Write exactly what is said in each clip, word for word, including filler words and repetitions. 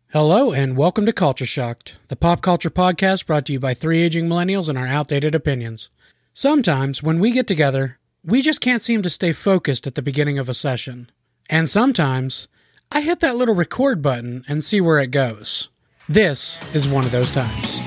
Hello and welcome to Culture Shocked, the pop culture podcast brought to you by three aging millennials and our outdated opinions. Sometimes, when we get together, we just can't seem to stay focused at the beginning of a session. And sometimes, I hit that little record button and see where it goes. This is one of those times.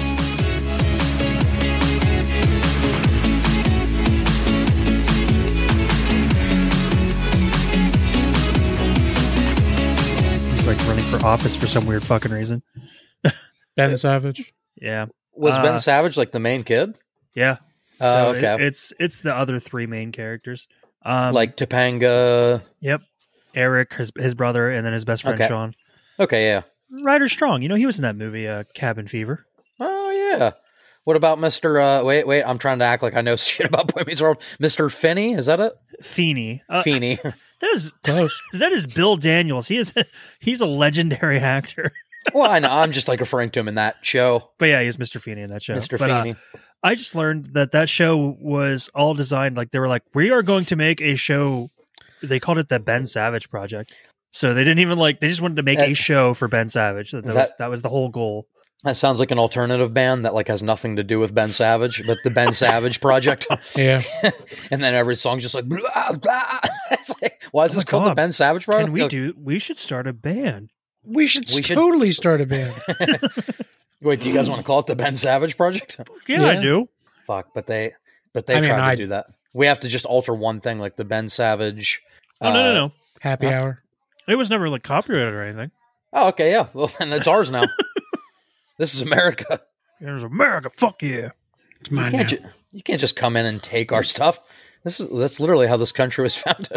Like running for office for some weird fucking reason. Ben Savage. Yeah. Was uh, Ben Savage like the main kid? Yeah. Oh, So okay. it- it's it's the other three main characters. Um, like Topanga. Yep. Eric, his his brother, and then his best friend Okay. Sean. Okay, yeah. Ryder Strong. You know, he was in that movie, uh, Cabin Fever. Oh, yeah. What about Mister Uh, wait, wait. I'm trying to act like I know shit about Boy Meets World. Mister Finney, is that it? Feeney. Uh, Feeney. that is Close. that is Bill Daniels. He is he's a legendary actor. Well, I know. I'm just like referring to him in that show, But yeah, he's Mister Feeney in that show. Mister But, uh, Feeney. I just learned that that show was all designed like they were like, we are going to make a show. They called it the Ben Savage Project. So they didn't even like, they just wanted to make Uh, a show for Ben Savage. That, that, was, that- that was the whole goal. That sounds like an alternative band that like has nothing to do with Ben Savage, but the Ben Savage Project. Yeah. And then every song's just like, blah, blah. It's like, why is Oh this my called the God. Ben Savage Project? Can we Like, do, we should start a band. We should We should- totally start a band. Wait, do you guys want to call it the Ben Savage Project? Yeah, I Yeah. do. Fuck, but they, but they I mean, tried to I- do that. We have to just alter one thing, like the Ben Savage. Oh, no, no, uh, no. Happy Huh? hour. It was never like copyrighted or anything. Oh, okay, yeah. Well, then it's ours now. This is America. It was America. Fuck yeah. It's You mine now. can't, ju- you can't just come in and take our stuff. This is that's literally how this country was founded.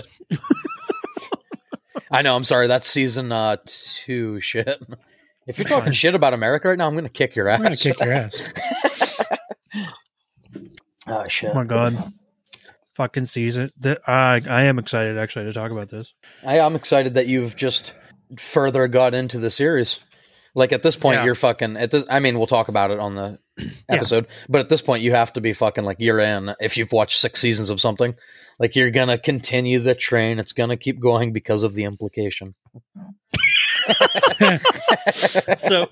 I know. I'm sorry. That's season uh, two shit. If you're talking shit about America right now, I'm going to kick your ass. I'm going to kick your ass. Oh shit! Oh my God. Fucking season. The, I, I am excited actually to talk about this. I, I'm excited that you've just further got into the series. Like at this point, Yeah. you're fucking. At this, I mean, we'll talk about it on the episode, but at this point, you have to be fucking like you're in. If you've watched six seasons of something, like you're gonna continue the train. It's gonna keep going because of the implication. So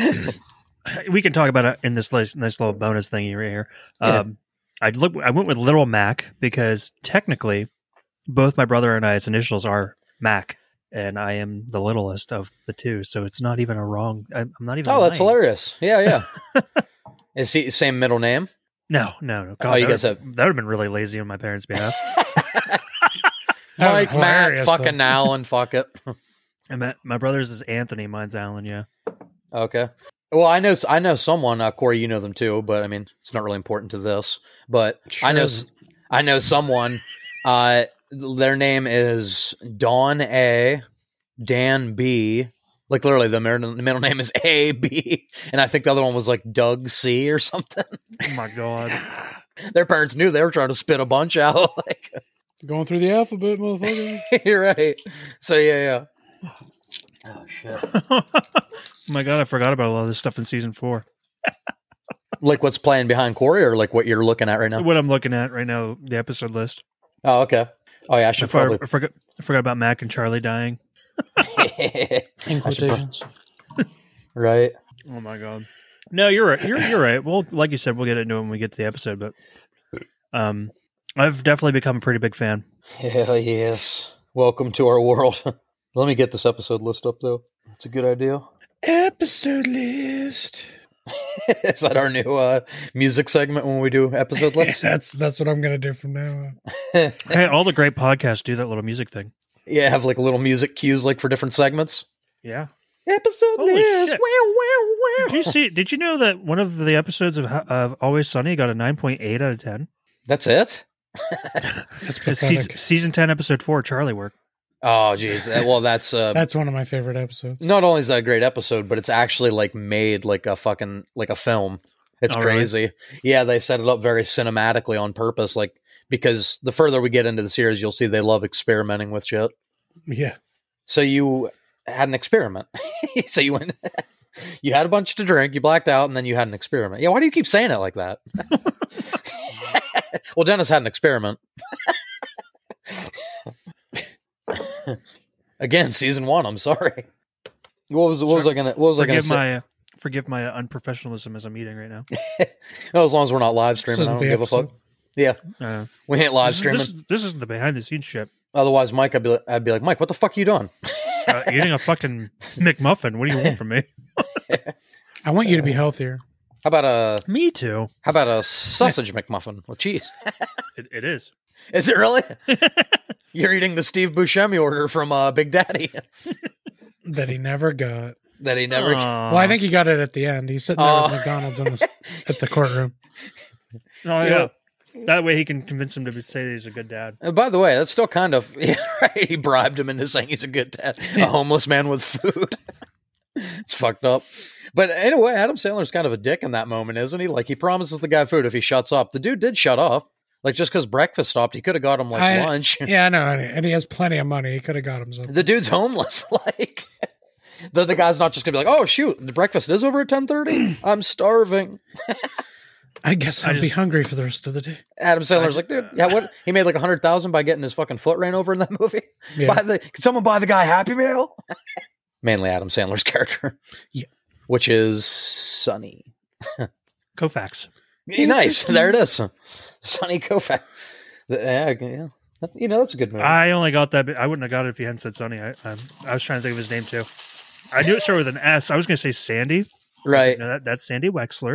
we can talk about it in this nice, nice little bonus thing right here. Um, I look. I went with Little Mac because technically, both my brother and I's initials are Mac, and I am the littlest of the two. So it's not even a wrong. I'm not even. Oh, that's lying. hilarious! Yeah, yeah. Is he same middle name? No, no, no. Oh, you that guys would, have- that would have been really lazy on my parents' behalf. Mike, Matt, Hilarious, fucking though. Alan, fuck it. and my, my brother's is Anthony. Mine's Alan. Yeah. Okay. Well, I know I know someone, uh, Corey. You know them too, but I mean, it's not really important to this. But I know Sure. I know someone. Uh, their name is Dawn A, Dan B. Like literally, the middle, the middle name is A B, and I think the other one was like Doug C or something. Oh my God. Their parents knew they were trying to spit a bunch out. Like, Going through the alphabet, motherfucker. you're right. So yeah, yeah. Oh shit. Oh my God, I forgot about a lot of this stuff in season four. Like what's playing behind Corey, or like what you're looking at right now? What I'm looking at right now, the episode list. Oh, okay. Oh yeah, I I, should for- probably. I forgot. I forgot about Mac and Charlie dying. In I should pro- quotations. Right. Oh my God. No, you're right. You're you're right. Well, like you said, we'll get into it when we get to the episode. But um, I've definitely become a pretty big fan. Hell yes. Welcome to our world. Let me get this episode list up, though. That's a good idea. Episode list. Is that our new uh, music segment when we do episode lists? That's that's what I'm going to do from now on. Hey, all the great podcasts do that little music thing. Yeah, have like little music cues like for different segments. Yeah. Episode Holy list. shit. Wow, wow, wow. Did you see? Did you know that one of the episodes of of Always Sunny got a nine point eight out of ten? That's it? That's It's season, pathetic. season ten, episode four, Charlie work. Oh, geez. Uh, Well, that's uh, That's one of my favorite episodes. not only is that a great episode, but it's actually like made like a fucking like a film. It's Oh, really? crazy. Yeah, they set it up very cinematically on purpose, like because the further we get into the series, you'll see they love experimenting with shit. Yeah. So you had an experiment. So you went, you had a bunch to drink, you blacked out, and then you had an experiment. Yeah, why do you keep saying it like that? Well, Dennis had an experiment. Again, season one. I'm sorry. What was what was I gonna what was I gonna Forgive say? my uh, forgive my uh, unprofessionalism as I'm eating right now. No, as long as we're not live streaming, This I isn't don't the give a fuck. episode. Yeah, Uh, we ain't live this, is, streaming. this, is- this isn't the behind the scenes shit. Otherwise, Mike, I'd be like, I'd be like, Mike, what the fuck are you doing? Uh, eating a fucking McMuffin. What do you want from me? I want you to be healthier. How about a Me too. how about a sausage McMuffin with cheese? It, it is. Is it really? You're eating the Steve Buscemi order from uh, Big Daddy That he never got. that he never. Aw. Well, I think he got it at the end. He's sitting there Oh. with McDonald's in the, at the courtroom. Oh yeah. That way he can convince him to be, say that he's a good dad. Uh, by the way, that's still kind of yeah, right. He bribed him into saying he's a good dad, a homeless man with food. It's fucked up. But anyway, Adam Sandler's kind of a dick in that moment, isn't he? Like he promises the guy food if he shuts up. The dude did shut up. Like just because breakfast stopped, he could have got him like I- lunch. Yeah, I know. And he has plenty of money. He could have got him something. The dude's homeless. Like the, the guy's not just gonna be like, oh shoot, the breakfast is over at ten thirty. I'm starving. I guess I I'll be just- hungry for the rest of the day. Adam Sandler's like, dude, yeah, what? He made like a hundred thousand by getting his fucking foot ran over in that movie. Yeah. Buy the, can someone buy the guy Happy Meal? Mainly Adam Sandler's character, Yeah. which is Sonny. Koufax. Hey, nice, there it is, Sonny Koufax. The- Yeah, yeah. That's, you know that's a good movie. I only got that. Bit. I wouldn't have got it if he hadn't said Sonny. I, I, I was trying to think of his name too. I knew it started with an S. I was going to say Sandy. right, No, that, that's Sandy Wexler.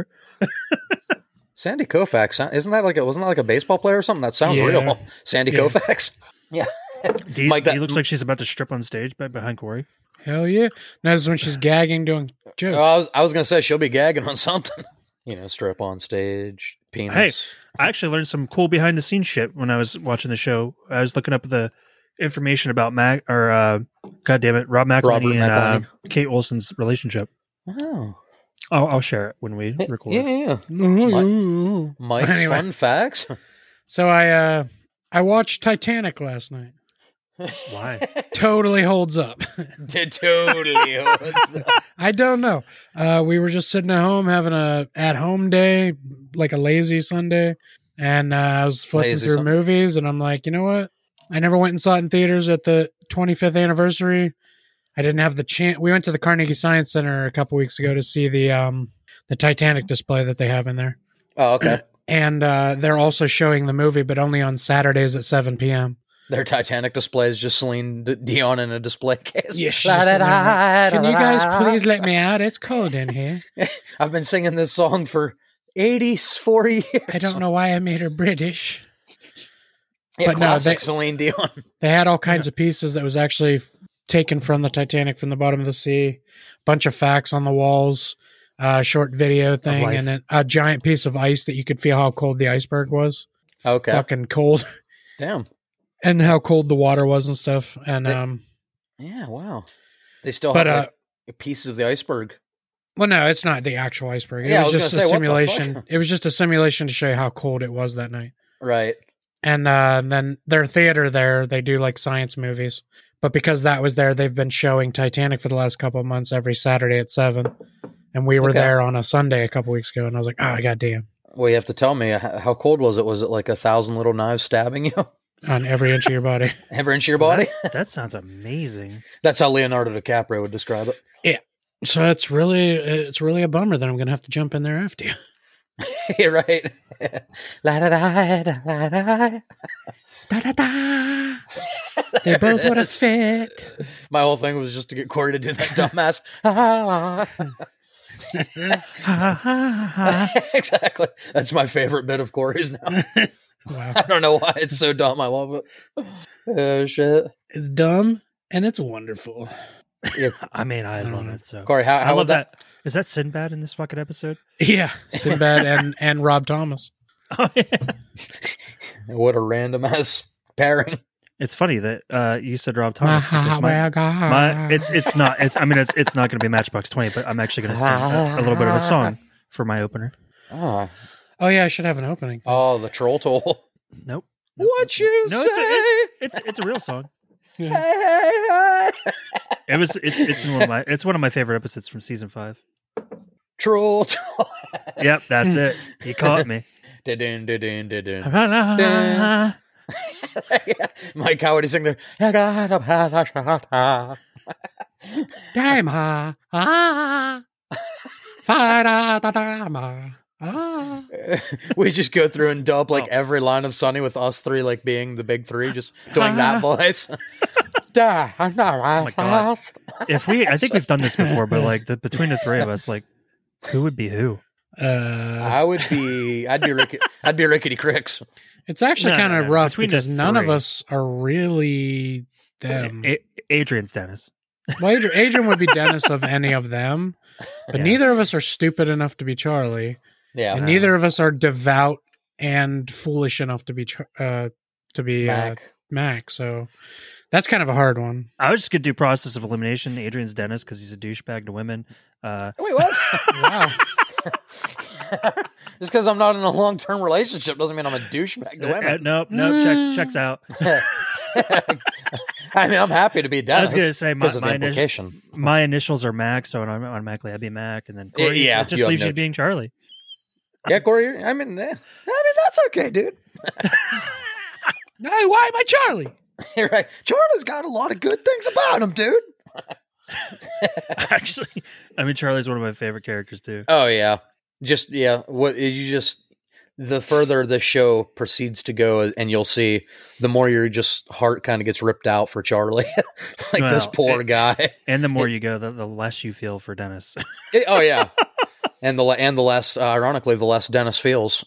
Sandy Koufax. huh? Isn't that like a, wasn't that like a baseball player or something? That sounds Yeah. real. Sandy Yeah. Koufax. Yeah. Do you, Mike, that- he looks like she's about to strip on stage by behind Corey. Hell yeah. Now this is when she's gagging, doing jokes. Oh, I was I was gonna say she'll be gagging on something. You know, strip on stage, penis. Hey. I actually learned some cool behind the scenes shit when I was watching the show. I was looking up the information about Mac or uh, God damn it, Rob McElhenney Robert and uh, McElhenney. Kate Olsen's relationship. Oh. I'll, I'll share it when we record. Yeah, yeah, yeah. Mm-hmm. Mike's Anyway. fun facts. So I uh I watched Titanic last night. Why? Totally holds up. Did totally. I don't know. Uh, we were just sitting at home having a at home day, like a lazy Sunday, and uh, I was flipping Lazy through Sunday. movies, and I'm like, you know what? I never went and saw it in theaters at the twenty-fifth anniversary. I didn't have the chance. We went to the Carnegie Science Center a couple weeks ago to see the um the Titanic display that they have in there, Oh, okay. and uh, they're also showing the movie, but only on Saturdays at seven p.m. Their Titanic display is just Celine D- Dion in a display case. Yes. La, da, da, Can da, you guys da. please let me out? It's cold in here. I've been singing this song for eighty-four years. I don't know why I made her British. Yeah, but no, classic they- Celine Dion. They had all kinds of pieces that was actually f- taken from the Titanic from the bottom of the sea. Bunch of facts on the walls, uh, short video thing, life. and then a giant piece of ice that you could feel how cold the iceberg was. Okay. Fucking cold, Damn. and how cold the water was and stuff. And They- um, Yeah, wow. They still But, have like, pieces of the iceberg. well, no, it's not the actual iceberg. It Yeah, I was, was just gonna a say, what the simulation. fuck? It was just a simulation to show you how cold it was that night. Right. And uh, then their theater there, they do like science movies. But because that was there, they've been showing Titanic for the last couple of months every Saturday at seven. And we were Okay. there on a Sunday a couple weeks ago, and I was like, oh, goddamn. Well, you have to tell me, h- how cold was it? Was it like a thousand little knives stabbing you On every inch of your body. ever into your body? That, that sounds amazing. That's how Leonardo DiCaprio would describe it. So it's really it's really a bummer that I'm going to have to jump in there after you. You're right. La da da da da da. Da, da, da. They both would have fit. My whole thing was just to get Corey to do that dumbass. Ah. Exactly. That's my favorite bit of Corey's now. Wow. I don't know why it's so dumb. I love it. Oh shit. It's dumb and it's wonderful. Yeah. I mean, I I don't love know. it. So Corey, how, I how love would that? that. Is that Sinbad in this fucking episode? Yeah. Sinbad and, and Rob Thomas. Oh, yeah. What a random ass pairing. It's funny that uh, you said Rob Thomas. because my, my, it's it's not. It's I mean, it's it's not going to be Matchbox twenty, but I'm actually going to sing a, a little bit of a song for my opener. Oh, Oh, yeah, I should have an opening. oh the troll toll. Nope. What you No, say? it's a, it, it's it's a real song. Hey, hey, hey. It was it's it's in one of my it's one of my favorite episodes from season five. Troll toll. Yep, that's it. You caught me. Da-dun, da-dun, da-dun. That's Mike, how would he sing there? Dama, ah, fa da da dama, ah. We just go through and dub like every line of Sunny with us three like being the big three, just doing that voice. Da, I'm not Oh my God. fast. If we, I think we've done this before, but like the, between the three of us, like who would be who? Uh, I would be, I'd be Ricky, I'd be Rickety Cricks. it's actually No, kind no, of no. rough Between the because none of three. us are really them. A- Adrian's Dennis. Well, Adrian, Adrian would be Dennis of any of them, but Yeah. neither of us are stupid enough to be Charlie, Yeah, and no. neither of us are devout and foolish enough to be Char- uh, to be uh, Mac. Mac. So that's kind of a hard one. I was just gonna do process of elimination. Adrian's Dennis because he's a douchebag to women. Uh, Wait, what? Wow. Just because I'm not in a long term relationship doesn't mean I'm a douchebag to uh, women. nope, nope. Mm. Check, checks out. I mean, I'm happy to be Dennis. I was gonna say my, because of the my, initial, implication. my initials are Mac, so automatically I'd be Mac, and then Yeah, Corey, yeah, it just you have leaves no you being Charlie. Yeah, Corey. I mean, eh, I mean that's okay, dude. Hey, why am I Charlie? You're right. Charlie's got a lot of good things about him, dude. Actually, I mean Charlie's one of my favorite characters too. Oh yeah, just yeah. What you just the further the show proceeds to go, and you'll see the more your just heart kind of gets ripped out for Charlie, like this Well, poor it- guy. And the more you go, the, the less you feel for Dennis. It- oh yeah, and the le- and the less, uh, ironically, the less Dennis feels.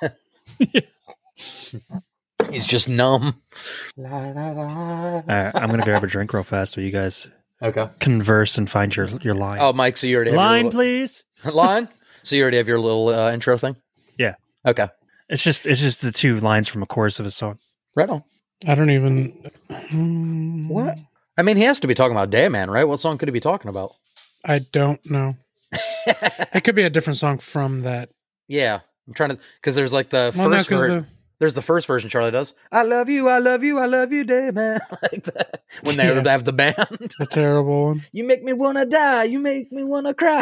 He's just numb. All right, I'm gonna grab a drink real fast so you guys Okay. converse and find your your line. Oh, Mike, so you already have line, your please. little, line. So you already have your little uh, intro thing. Yeah. Okay. It's just it's just the two lines from a chorus of a song. Right on. I don't even. Hmm, What? I mean, he has to be talking about Dayman, right? What song could he be talking about? I don't know. It could be a different song from that. Yeah, I'm trying to because there's like the Well, no, first because ver- the there's the first version Charlie does. I love you, I love you, I love you, Dayman. Like that. When they Yeah. have the band, the terrible one. you make me wanna die, you make me wanna cry.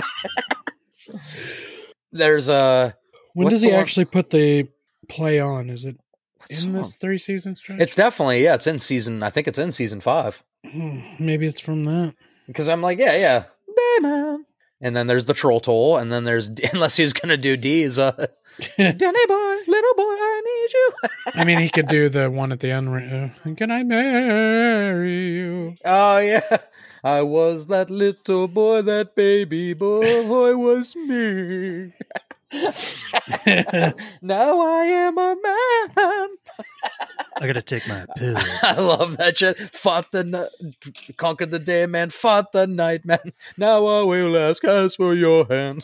There's a When What's does he the one- actually put the play on? Is it in song? this three season stretch? It's definitely yeah, it's in season. I think it's in season five. Hmm, maybe it's from that. Because I'm like, yeah, yeah, Dayman. And then there's the troll toll, and then there's unless he's gonna do D's, uh, Danny boy, little boy, I need you. I mean, he could do the one at the end. Uh, Can I marry you? Oh yeah, I was that little boy, that baby boy was me. Now I am a man. I gotta take my pill. I love that shit. Fought the ni- conquered the day, man. Fought the night, man. Now I will ask us for your hand.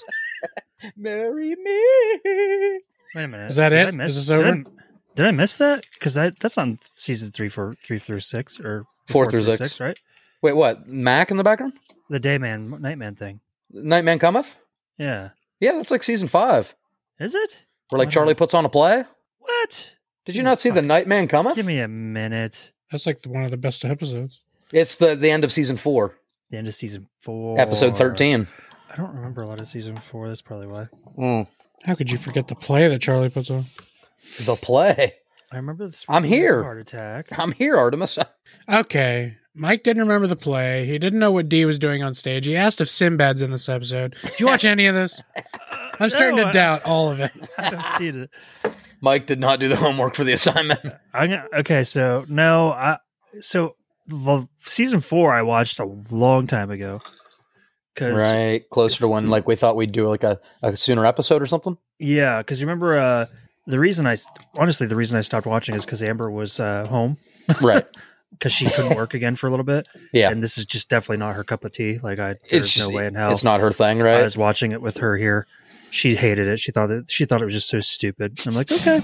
Marry me. Wait a minute. Is that Did it? I miss, Is this did I- over? Did I miss that? Because that's on season three, four, three through six, or Four through six. right? Wait, what? Mac in the background? The Dayman, Nightman thing. Nightman cometh? Yeah, Yeah, that's like season five. is it? Where like Wow. Charlie puts on a play. What? Did you not see the Nightman cometh? Give me a minute. That's like one of the best episodes. It's the the end of season four, The end of season four, episode thirteen. I don't remember a lot of season four. That's probably why. Mm. How could you forget the play that Charlie puts on? The play. I remember this. I'm here. Heart attack. I'm here, Artemis. Okay. Mike didn't remember the play. He didn't know what Dee was doing on stage. He asked if Sinbad's in this episode. Did you watch any of this? I'm starting No, to I- doubt all of it. I haven't seen it. Mike did not do the homework for the assignment. I'm gonna, okay, so no, I so the season four I watched a long time ago. Cause Right, closer to when like we thought we'd do like a, a sooner episode or something. yeah, because you remember uh, the reason I honestly the reason I stopped watching is because Amber was uh, home Right. because she couldn't work again for a little bit. Yeah. and this is just definitely not her cup of tea. Like I, there's It's just, no way in hell. it's not her thing, I right? was watching it with her here. She hated it. She thought that she thought it was just so stupid. I'm like, okay.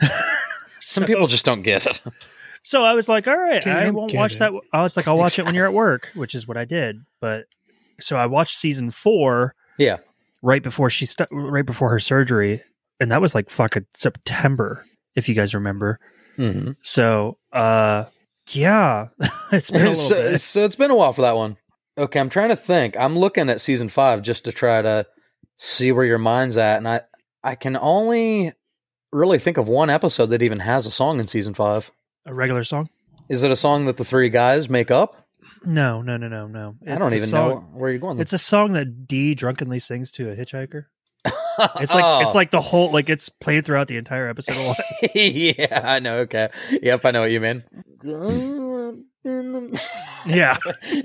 Some people just don't get it. So I was like, all right, Okay, I don't won't get watch it. that. I was like, I'll watch it when you're at work, which is what I did. But so I watched season four Yeah. right before she st- right before her surgery, and that was like fucking September, if you guys remember. Mm-hmm. So, uh, yeah, it's been a little so, bit. so it's been a while for that one. Okay, I'm trying to think. I'm looking at season five just to try to see where your mind's at, and I I can only really think of one episode that even has a song in season five. A regular song. Is it a song that the three guys make up? No, no, no, no, no. I don't even song, know where you're going. It's a song that Dee drunkenly sings to a hitchhiker. It's like oh. it's like the whole like it's played throughout the entire episode. A lot. Yeah, I know. Okay. Yep, I know what you mean. Yeah.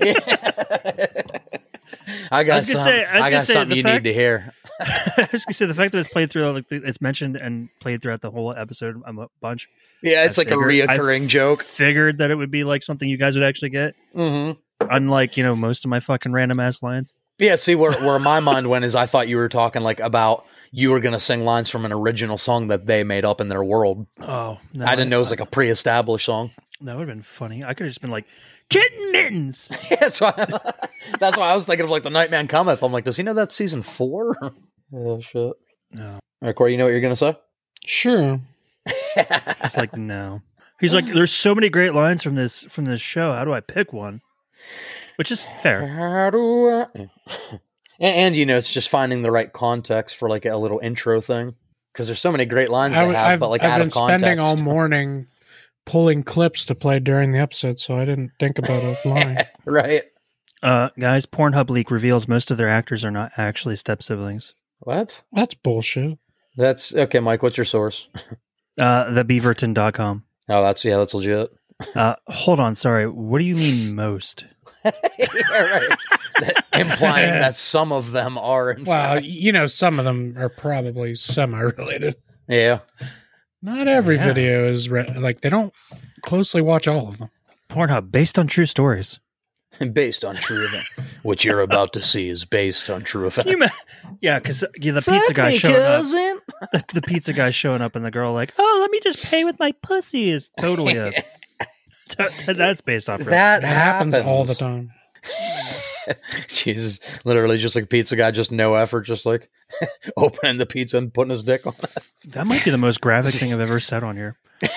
I got I was gonna some, say, I, was I gonna got say, something the you fact, need to hear. I was gonna say the fact that it's played through, like it's mentioned and played throughout the whole episode a bunch. Yeah, it's I like figured, a reoccurring I joke. Figured that it would be like something you guys would actually get. Mm-hmm. Unlike, you know, most of my fucking random ass lines. Yeah, see where where my mind went is I thought you were talking like about you were gonna sing lines from an original song that they made up in their world. Oh, no, I didn't know it was like a pre-established song. That would have been funny. I could have just been like, Kitten Mittens. Yeah, that's why. That's why I was thinking of like the Nightman Cometh. I'm like, does he know that's season four? Oh shit. No. All right, Corey, you know what you're gonna say? Sure. It's like no. He's like, there's so many great lines from this from this show. How do I pick one? Which is fair. How do I? And, and you know, it's just finding the right context for like a little intro thing because there's so many great lines I, they have, I've, but like I've out been of context. spending all morning pulling clips to play during the episode, so I didn't think about a line. Right? Uh, guys, Pornhub leak reveals most of their actors are not actually step siblings. What? That's bullshit. That's okay, Mike. What's your source? Uh, the beaverton dot com. Oh, that's yeah, that's legit. Uh, hold on, sorry. What do you mean most? Yeah, right. That- implying that some of them are in Well, fact. you know, some of them are probably semi-related. Yeah. Not every Yeah. video is re- like they don't closely watch all of them. Pornhub, based on true stories. Based on true event. What you're about to see is based on true events. Can you ma- yeah, because yeah, the pizza guy showing up. cousin. The, the pizza guy showing up and the girl like, oh, let me just pay with my pussy is totally a. t- that's based off. That It happens, happens all the time. Jesus, literally just like a pizza guy, just no effort, just like opening the pizza and putting his dick on it. That might be the most graphic thing I've ever said on here.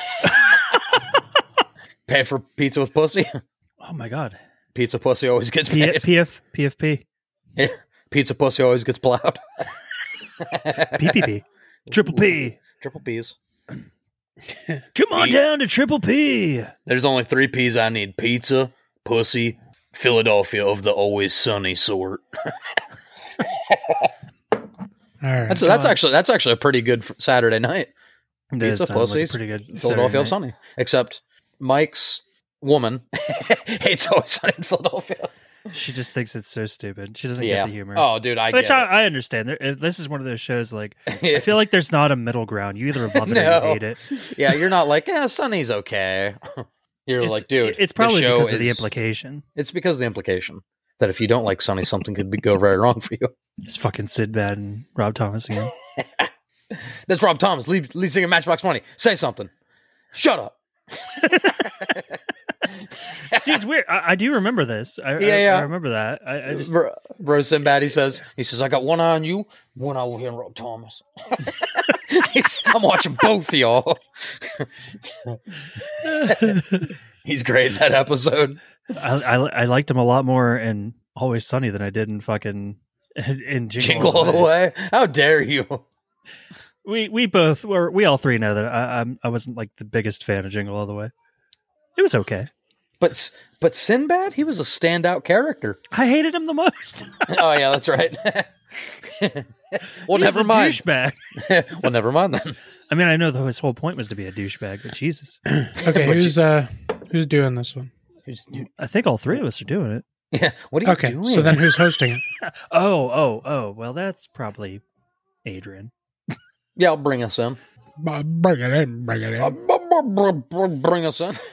Pay for pizza with pussy. Oh my god. Pizza pussy always gets P- paid. PF PFP Yeah. Pizza pussy always gets plowed. P P P Triple P. Triple P's. Come on P- down to Triple P. There's only three P's I need: pizza, pussy, Philadelphia of the always sunny sort. All right. That's that's actually that's actually a pretty good f- Saturday night. It does Pizza, sound like a pussies, pretty good Philadelphia Saturday of sunny. Except Mike's woman hates always sunny in Philadelphia. night. She just thinks it's so stupid. She doesn't Yeah. get the humor. Oh, dude, I Which get I, I understand. There, if this is one of those shows like it. I feel like there's not a middle ground. You either love it or No. you hate it. Yeah, you're not like, yeah, Sunny's okay. You're It's, like, dude, it's probably the show because of the is- implication. It's because of the implication that if you don't like Sunny, something could be, go very wrong for you. It's fucking Sinbad and Rob Thomas again. That's Rob Thomas, lead, lead singer Matchbox Twenty. Say something. Shut up. See, it's weird. I, I do remember this. I, Yeah, I, yeah. I remember that. I, I just Bro, bro Sinbad, he says, he says, I got one eye on you, one eye over here on Rob Thomas. He's, I'm watching both of y'all. He's great in that episode. I, I I liked him a lot more in Always Sunny than I did in fucking in Jingle, Jingle all the way. How dare you? We we both were we all three know that I I'm, I wasn't like the biggest fan of Jingle All the Way. It was okay. But but Sinbad, he was a standout character. I hated him the most. Oh yeah, that's right. Well, He was never a mind. douchebag. Well, never mind then. I mean, I know that his whole point was to be a douchebag, but Jesus, Okay, But who's uh who's doing this one? I think all three of us are doing it. Yeah. What are you Okay, doing? so then who's hosting it? Oh, oh, oh. Well, that's probably Adrian. Yeah, I'll bring us in. Uh, Bring it in, bring it Uh, in. b- b- b- b- Bring us in.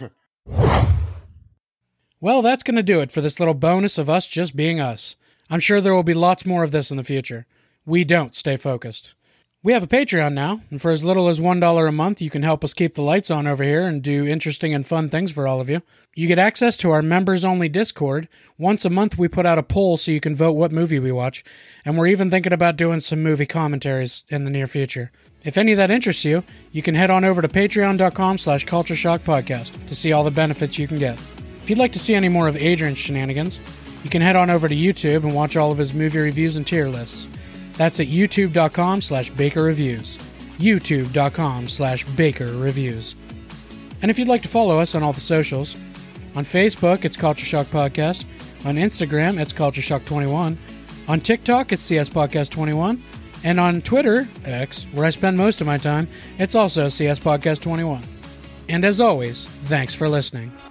Well, that's going to do it for this little bonus of us just being us. I'm sure there will be lots more of this in the future. We don't stay focused. We have a Patreon now, and for as little as one dollar a month, you can help us keep the lights on over here and do interesting and fun things for all of you. You get access to our members-only Discord. Once a month, we put out a poll so you can vote what movie we watch, and we're even thinking about doing some movie commentaries in the near future. If any of that interests you, you can head on over to patreon.com slash culture shock podcast to see all the benefits you can get. If you'd like to see any more of Adrian's shenanigans, you can head on over to YouTube and watch all of his movie reviews and tier lists. That's at youtube.com slash Baker Reviews. youtube.com slash Baker Reviews. And if you'd like to follow us on all the socials, On Facebook, it's Culture Shock Podcast. On Instagram, it's Culture Shock twenty-one. On TikTok, it's C S Podcast twenty-one. And on Twitter, X, where I spend most of my time, it's also C S Podcast twenty-one. And as always, thanks for listening.